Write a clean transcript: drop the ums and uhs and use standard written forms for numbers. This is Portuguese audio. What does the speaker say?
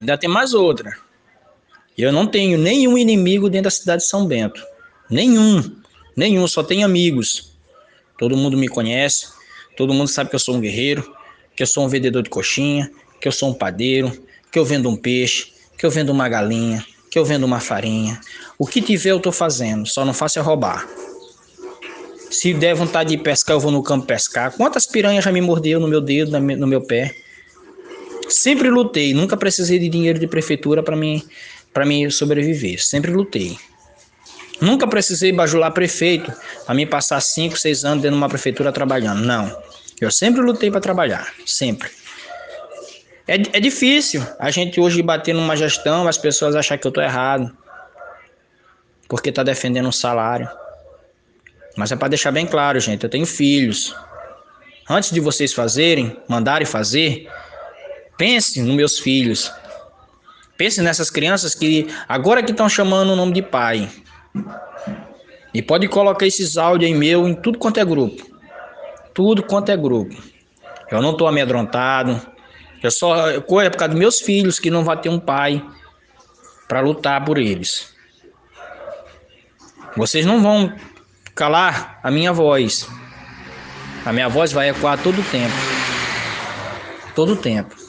Ainda tem mais outra. Eu não tenho nenhum inimigo dentro da cidade de São Bento. Nenhum, só tenho amigos. Todo mundo me conhece, todo mundo sabe que eu sou um guerreiro, que eu sou um vendedor de coxinha, que eu sou um padeiro, que eu vendo um peixe, que eu vendo uma galinha, que eu vendo uma farinha. O que tiver eu tô fazendo, só não faço é roubar. Se der vontade de pescar, eu vou no campo pescar. Quantas piranhas já me mordeu no meu dedo, no meu pé? Sempre lutei, nunca precisei de dinheiro de prefeitura para mim sobreviver. Sempre lutei. Nunca precisei bajular prefeito para mim passar 5, 6 anos dentro de uma prefeitura trabalhando. Não. Eu sempre lutei para trabalhar. Sempre. É difícil a gente hoje bater numa gestão, as pessoas acham que eu estou errado. Porque está defendendo um salário. Mas é para deixar bem claro, gente. Eu tenho filhos. Antes de vocês mandarem fazer, pense nos meus filhos. Pense nessas crianças que agora que estão chamando o nome de pai. E pode colocar esses áudios aí meu em tudo quanto é grupo. Tudo quanto é grupo. Eu não estou amedrontado. Eu corro por causa dos meus filhos que não vai ter um pai para lutar por eles. Vocês não vão calar a minha voz. A minha voz vai ecoar todo o tempo. Todo o tempo.